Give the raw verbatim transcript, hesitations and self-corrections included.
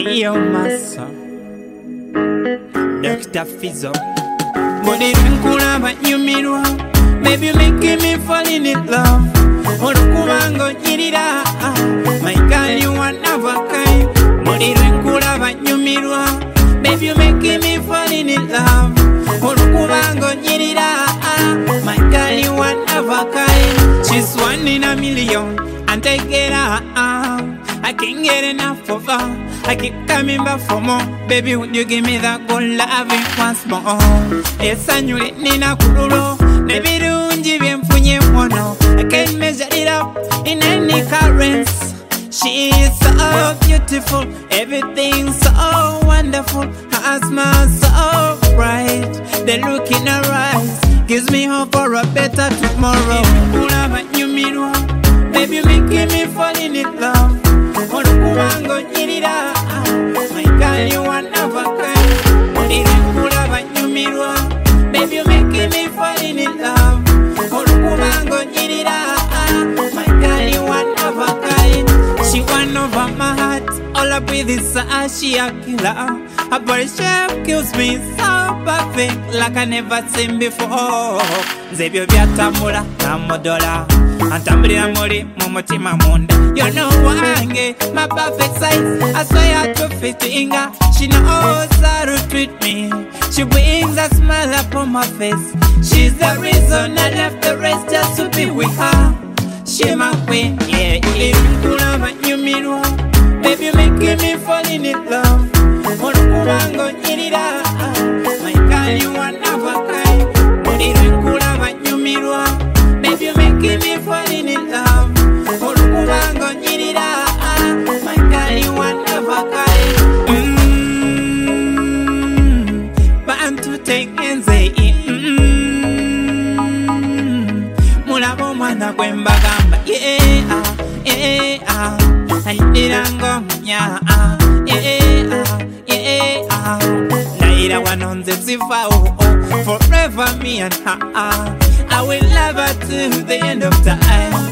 Neo Massa, Doctor Fizzo. But it been cool about you, mirror. Baby, you making me fall in love. Olukubango nyirira, my girl, you are never kind. But it been cool about you, mirror. Baby, you making me fall in love. Olukubango nyirira, my girl, you are never kind. She's one in a million, and take it out. I can't get enough of her. I keep coming back for more. Baby, would you give me that good loving once more? Yes, I knew it, Nina Kururo. Baby, don't give me funny mono. I can't measure it up in any currents. She is so beautiful, everything so wonderful. Her smile so bright, the look in her eyes gives me hope for a better tomorrow. You mirror, baby, you making me fall in love. Olukubango nyirira, my girl, you are never kind. Olukubango you mirror, baby, you making me fall in love. Olukubango nyirira, my girl, you are never kind. She won over my heart, all up with this uh, she a killer. Her body shape kills me so perfect, like I never seen before. Zebyo byatamula namodola, antambulira muli mumutima munda. You know wange, my perfect size, I swear to fittinga. She knows how to treat me. She brings a smile upon my face. She's the reason I left the rest just to be with her. She my queen, yeah, yeah. You love you mirror, baby, you making me fall in love. Olukubango nyirira, my girl, you are never kind. Olukubango you mirror, baby, you making me fall in love. Olukubango nyirira, my girl, you are never kind. Mmm, bantu take and say, mmm, mulabo mwana kwembagamba, yeah, yeah, ayirirango nya, yeah, yeah, naira wanonze sifa, oh, oh, forever me and her, I will love her till the end of time.